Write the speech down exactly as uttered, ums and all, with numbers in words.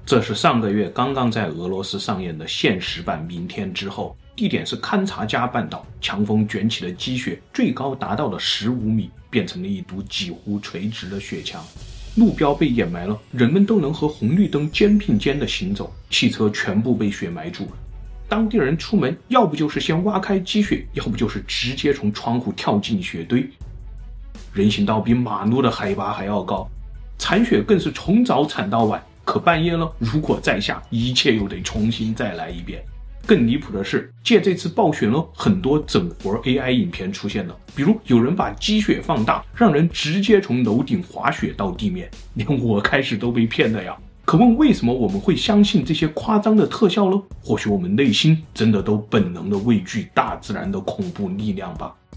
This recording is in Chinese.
这是上个月刚刚在俄罗斯上演的现实版《明天之后》，地点是勘察加半岛，强风卷起的积雪最高达到了十五米，变成了一堵几乎垂直的雪墙。路标被掩埋了，人们都能和红绿灯肩并肩的行走，汽车全部被雪埋住了。当地人出门，要不就是先挖开积雪，要不就是直接从窗户跳进雪堆。人行道比马路的海拔还要高，铲雪更是从早铲到晚。可半夜了，如果再下，一切又得重新再来一遍。更离谱的是，借这次暴雪呢，很多整活 A I 影片出现了，比如有人把积雪放大，让人直接从楼顶滑雪到地面，连我开始都被骗了呀。可问为什么我们会相信这些夸张的特效呢？或许我们内心真的都本能的畏惧大自然的恐怖力量吧。